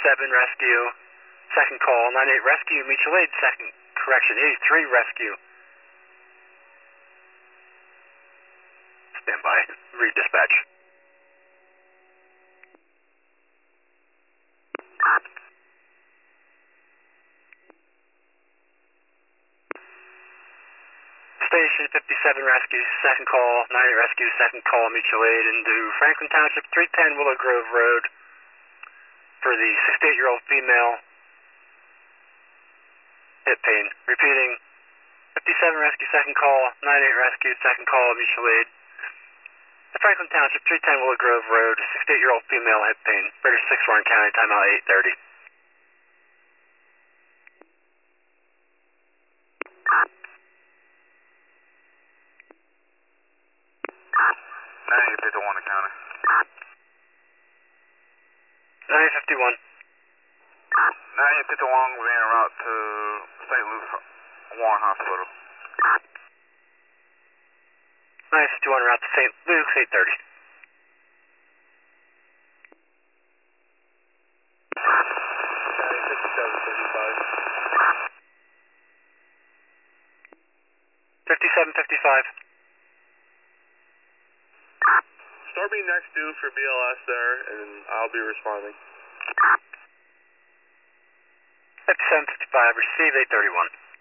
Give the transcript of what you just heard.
rescue, second call, 98 rescue, mutual aid, second correction, 83 rescue. Stand by, read dispatch. Station 57 rescue, second call, 98 rescue, second call, mutual aid into Franklin Township, 310 Willow Grove Road for the 68-year-old female hip pain. Repeating, 57 rescue, second call, 98 rescue, second call, mutual aid. Franklin Township, 310 Willow Grove Road, 68-year-old female hip pain. British 6 Warren County, timeout 8:30. To Warren County. 951. 9851 will be en route to St. Luke's Warren Hospital. 951 route to St. Luke's, 8:30. 5755. Start me next due for BLS there, and I'll be responding. 5755, receive 831.